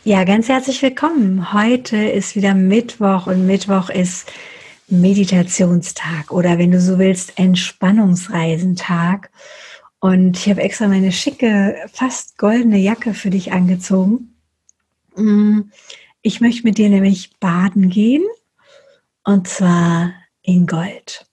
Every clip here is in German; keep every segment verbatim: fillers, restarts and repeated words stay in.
Ja, ganz herzlich willkommen. Heute ist wieder Mittwoch und Mittwoch ist Meditationstag oder wenn du so willst, Entspannungsreisentag. Und ich habe extra meine schicke, fast goldene Jacke für dich angezogen. Ich möchte mit dir nämlich baden gehen und zwar in Gold.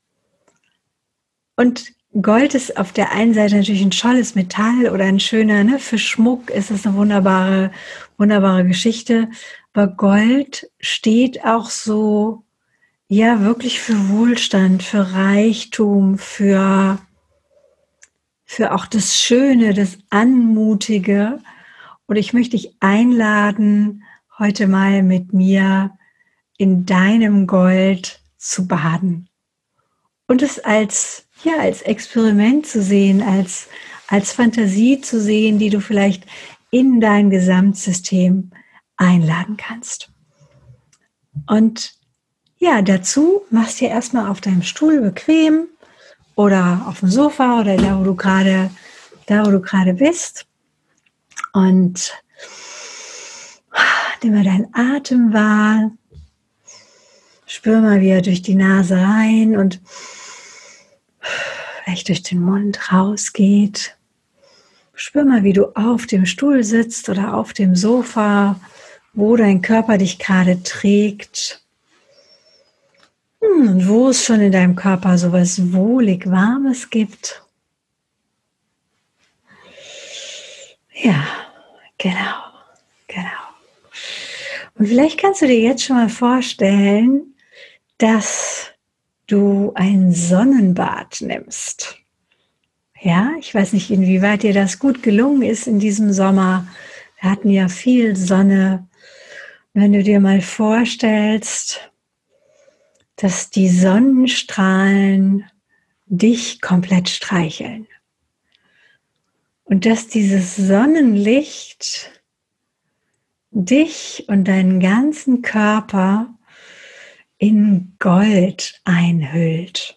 Und Gold ist auf der einen Seite natürlich ein tolles Metall oder ein schöner, ne, für Schmuck ist es eine wunderbare, wunderbare Geschichte. Aber Gold steht auch so, ja, wirklich für Wohlstand, für Reichtum, für, für auch das Schöne, das Anmutige. Und ich möchte dich einladen, heute mal mit mir in deinem Gold zu baden. Und es als, ja, als Experiment zu sehen, als, als Fantasie zu sehen, die du vielleicht in dein Gesamtsystem einladen kannst. Und ja, dazu machst du dir erstmal auf deinem Stuhl bequem oder auf dem Sofa oder da, wo du gerade, da, wo du gerade bist. Und nimm mal deinen Atem wahr. Spür mal, wie er durch die Nase rein und vielleicht durch den Mund rausgeht. Spür mal, wie du auf dem Stuhl sitzt oder auf dem Sofa, wo dein Körper dich gerade trägt. Und wo es schon in deinem Körper so was wohlig Warmes gibt. Ja, genau, genau. Und vielleicht kannst du dir jetzt schon mal vorstellen, dass du ein Sonnenbad nimmst. Ja, ich weiß nicht, inwieweit dir das gut gelungen ist in diesem Sommer. Wir hatten ja viel Sonne. Wenn du dir mal vorstellst, dass die Sonnenstrahlen dich komplett streicheln und dass dieses Sonnenlicht dich und deinen ganzen Körper in Gold einhüllt.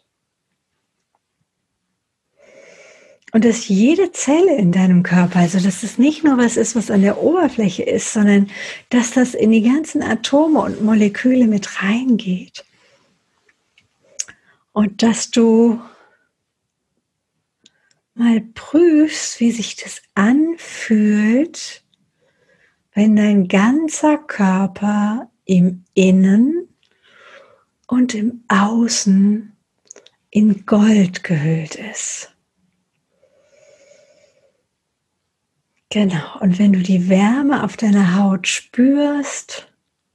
Und dass jede Zelle in deinem Körper, also dass es nicht nur was ist, was an der Oberfläche ist, sondern dass das in die ganzen Atome und Moleküle mit reingeht. Und dass du mal prüfst, wie sich das anfühlt, wenn dein ganzer Körper im Innen und im Außen in Gold gehüllt ist. Genau, und wenn du die Wärme auf deiner Haut spürst,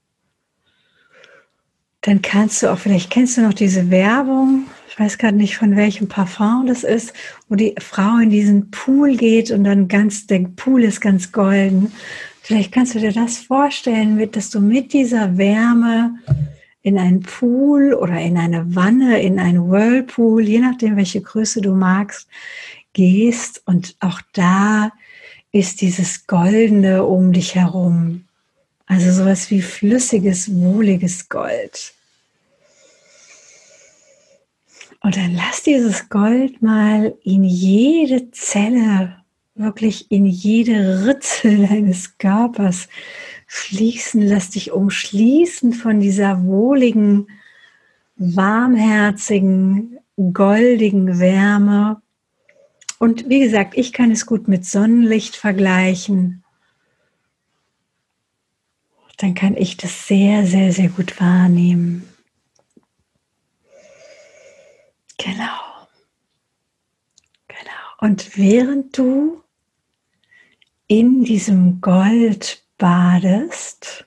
dann kannst du auch, vielleicht kennst du noch diese Werbung, ich weiß gerade nicht, von welchem Parfum das ist, wo die Frau in diesen Pool geht und dann ganz, der Pool ist ganz golden. Vielleicht kannst du dir das vorstellen, dass du mit dieser Wärme in einen Pool oder in eine Wanne, in einen Whirlpool, je nachdem, welche Größe du magst, gehst und auch da ist dieses Goldene um dich herum. Also sowas wie flüssiges, wohliges Gold. Und dann lass dieses Gold mal in jede Zelle, wirklich in jede Ritzel deines Körpers fließen. Lass dich umschließen von dieser wohligen, warmherzigen, goldigen Wärme. Und wie gesagt, ich kann es gut mit Sonnenlicht vergleichen. Dann kann ich das sehr, sehr, sehr gut wahrnehmen. Genau. Genau. Und während du in diesem Gold badest,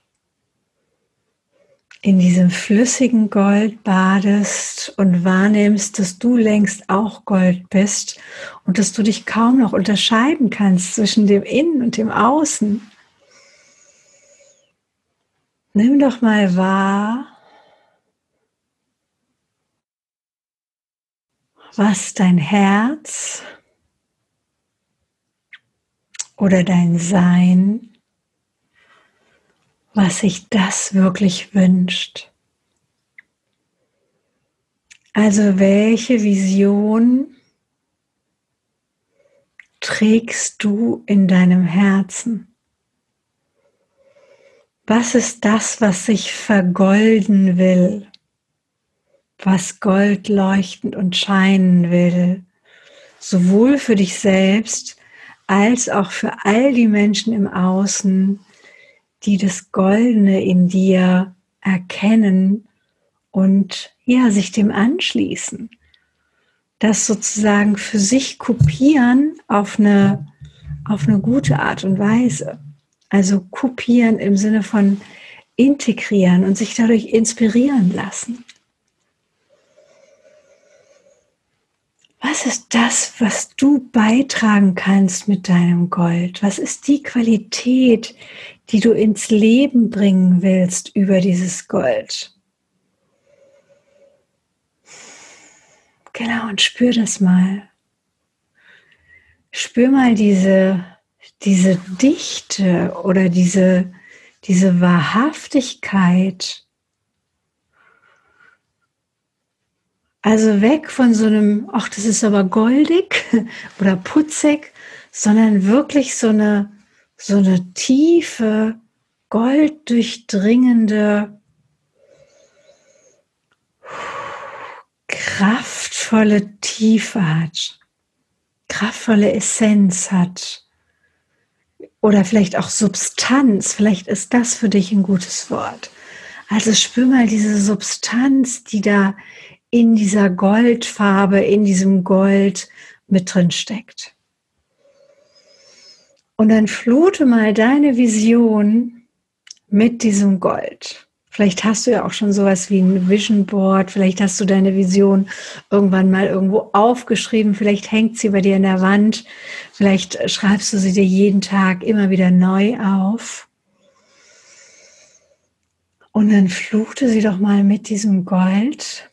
in diesem flüssigen Gold badest und wahrnimmst, dass du längst auch Gold bist und dass du dich kaum noch unterscheiden kannst zwischen dem Innen und dem Außen. Nimm doch mal wahr, was dein Herz oder dein Sein, was sich das wirklich wünscht. Also welche Vision trägst du in deinem Herzen? Was ist das, was sich vergolden will? Was Gold leuchtend und scheinen will? Sowohl für dich selbst als auch für all die Menschen im Außen, die das Goldene in dir erkennen und ja, sich dem anschließen. Das sozusagen für sich kopieren auf eine, auf eine gute Art und Weise. Also kopieren im Sinne von integrieren und sich dadurch inspirieren lassen. Was ist das, was du beitragen kannst mit deinem Gold? Was ist die Qualität, die du ins Leben bringen willst über dieses Gold? Genau, und spür das mal. Spür mal diese, diese Dichte oder diese, diese Wahrhaftigkeit. Also weg von so einem, ach, das ist aber goldig oder putzig, sondern wirklich so eine, so eine tiefe, golddurchdringende, kraftvolle Tiefe hat, kraftvolle Essenz hat oder vielleicht auch Substanz, vielleicht ist das für dich ein gutes Wort. Also spür mal diese Substanz, die da in dieser Goldfarbe, in diesem Gold mit drin steckt. Und dann flute mal deine Vision mit diesem Gold. Vielleicht hast du ja auch schon sowas wie ein Vision Board, vielleicht hast du deine Vision irgendwann mal irgendwo aufgeschrieben, vielleicht hängt sie bei dir in der Wand, vielleicht schreibst du sie dir jeden Tag immer wieder neu auf. Und dann flute sie doch mal mit diesem Gold.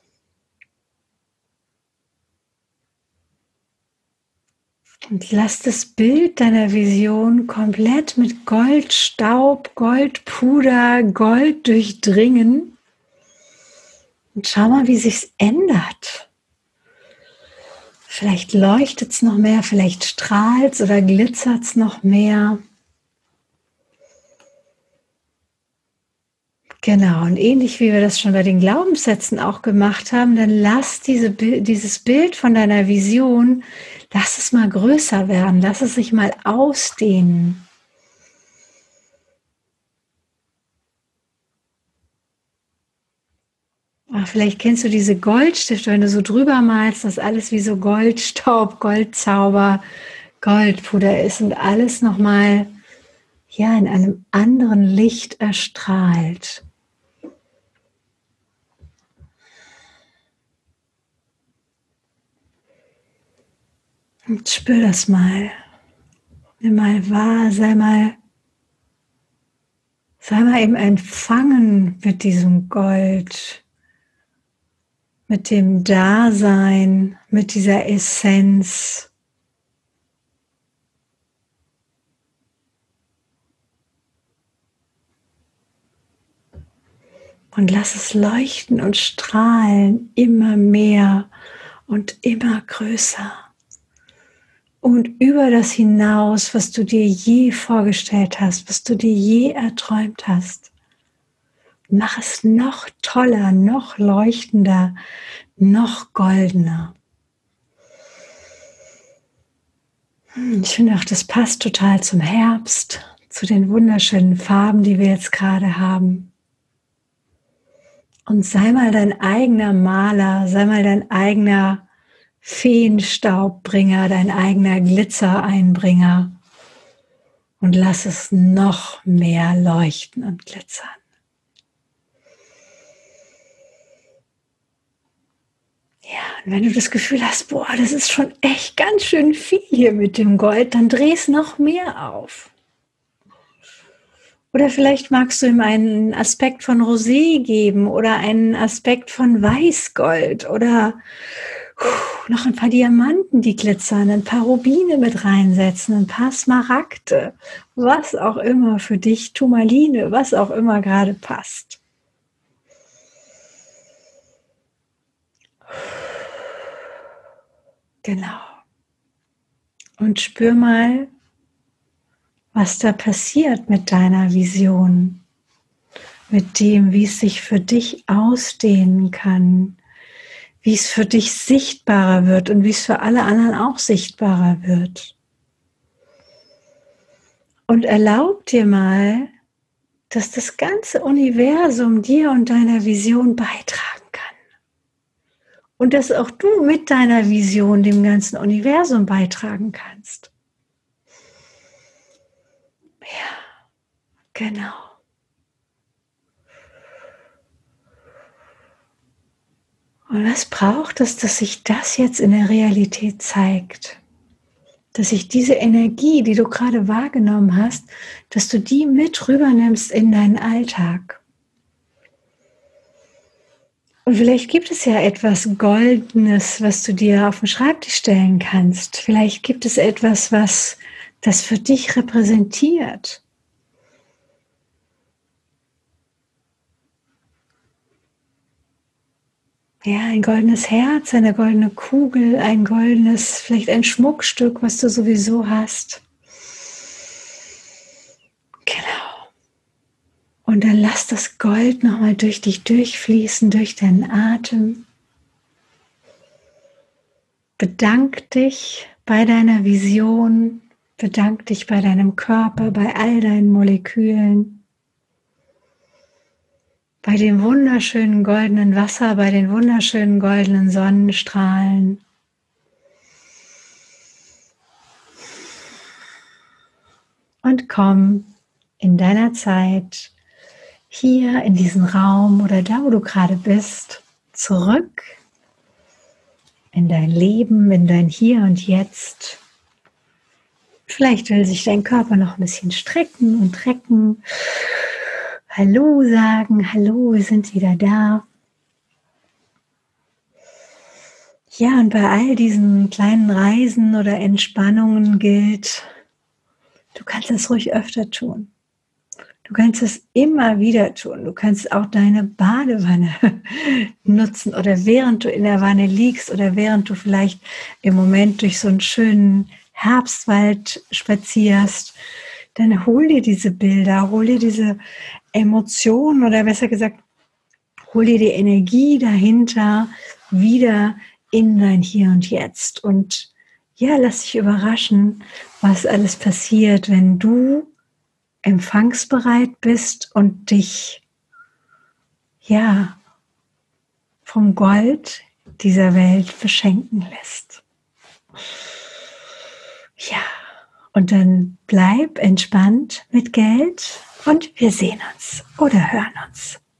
Und lass das Bild deiner Vision komplett mit Goldstaub, Goldpuder, Gold durchdringen. Und schau mal, wie sich's ändert. Vielleicht leuchtet es noch mehr, vielleicht strahlt es oder glitzert es noch mehr. Genau, und ähnlich wie wir das schon bei den Glaubenssätzen auch gemacht haben, dann lass diese, dieses Bild von deiner Vision, lass es mal größer werden, lass es sich mal ausdehnen. Ach, vielleicht kennst du diese Goldstifte, wenn du so drüber malst, dass alles wie so Goldstaub, Goldzauber, Goldpuder ist und alles nochmal ja, in einem anderen Licht erstrahlt. Und spür das mal. Nimm mal wahr, sei mal, sei mal im Empfangen mit diesem Gold, mit dem Dasein, mit dieser Essenz. Und lass es leuchten und strahlen immer mehr und immer größer. Und über das hinaus, was du dir je vorgestellt hast, was du dir je erträumt hast. Mach es noch toller, noch leuchtender, noch goldener. Ich finde auch, das passt total zum Herbst, zu den wunderschönen Farben, die wir jetzt gerade haben. Und sei mal dein eigener Maler, sei mal dein eigener Feenstaubbringer, dein eigener Glitzereinbringer und lass es noch mehr leuchten und glitzern. Ja, und wenn du das Gefühl hast, boah, das ist schon echt ganz schön viel hier mit dem Gold, dann dreh es noch mehr auf. Oder vielleicht magst du ihm einen Aspekt von Rosé geben oder einen Aspekt von Weißgold oder noch ein paar Diamanten, die glitzern, ein paar Rubine mit reinsetzen, ein paar Smaragde, was auch immer für dich, Turmaline, was auch immer gerade passt. Genau. Und spür mal, was da passiert mit deiner Vision. mit dem, wie es sich für dich ausdehnen kann, wie es für dich sichtbarer wird und wie es für alle anderen auch sichtbarer wird. Und erlaub dir mal, dass das ganze Universum dir und deiner Vision beitragen kann. Und dass auch du mit deiner Vision dem ganzen Universum beitragen kannst. Ja, genau. Und was braucht es, dass sich das jetzt in der Realität zeigt? Dass sich diese Energie, die du gerade wahrgenommen hast, dass du die mit rübernimmst in deinen Alltag. Und vielleicht gibt es ja etwas Goldenes, was du dir auf den Schreibtisch stellen kannst. Vielleicht gibt es etwas, was das für dich repräsentiert. Ja, ein goldenes Herz, eine goldene Kugel, ein goldenes, vielleicht ein Schmuckstück, was du sowieso hast. Genau. Und dann lass das Gold nochmal durch dich durchfließen, durch deinen Atem. Bedank dich bei deiner Vision, bedank dich bei deinem Körper, bei all deinen Molekülen. Bei dem wunderschönen goldenen Wasser, bei den wunderschönen goldenen Sonnenstrahlen. Und komm in deiner Zeit hier in diesen Raum oder da, wo du gerade bist, zurück in dein Leben, in dein Hier und Jetzt. Vielleicht will sich dein Körper noch ein bisschen strecken und recken. Hallo sagen, hallo, wir sind wieder da. Ja, und bei all diesen kleinen Reisen oder Entspannungen gilt, du kannst es ruhig öfter tun. Du kannst es immer wieder tun. Du kannst auch deine Badewanne nutzen oder während du in der Wanne liegst oder während du vielleicht im Moment durch so einen schönen Herbstwald spazierst, dann hol dir diese Bilder, hol dir diese Emotionen oder besser gesagt, hol dir die Energie dahinter wieder in dein Hier und Jetzt. Und ja, lass dich überraschen, was alles passiert, wenn du empfangsbereit bist und dich ja vom Gold dieser Welt beschenken lässt. Ja, und dann bleib entspannt mit Geld und wir sehen uns oder hören uns.